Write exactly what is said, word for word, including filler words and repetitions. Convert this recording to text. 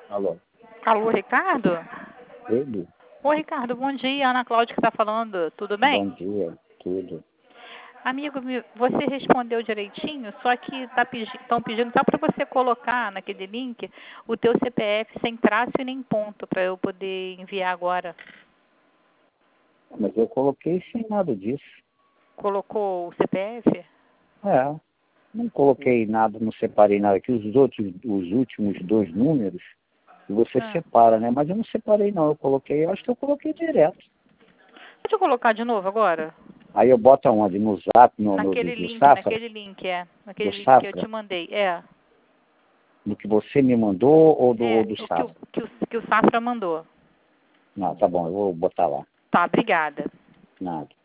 Alô? Alô, Ricardo? Ele? Oi, Ricardo, bom dia. Ana Cláudia que está falando. Tudo bem? Bom dia, tudo. Amigo, me- você respondeu direitinho, só que estão pedindo só para você colocar naquele link o teu C P F sem traço e nem ponto, para eu poder enviar agora. Mas eu coloquei sem nada disso. Colocou o C P F? É, não coloquei nada, não separei nada aqui. Os outros, os últimos dois números, você Ah. separa, né? Mas eu não separei não, eu coloquei, eu acho que eu coloquei direto. Deixa eu colocar de novo agora? Aí eu boto aonde? No Zap, no, no, Naquele do link, Safra? naquele link, é. Naquele Do link que eu te Safra? mandei. É. Do que você me mandou ou do, ou É, do o que o, Safra? que o, que o Safra mandou. Não, tá bom, eu vou botar lá. Tá, obrigada. Nada.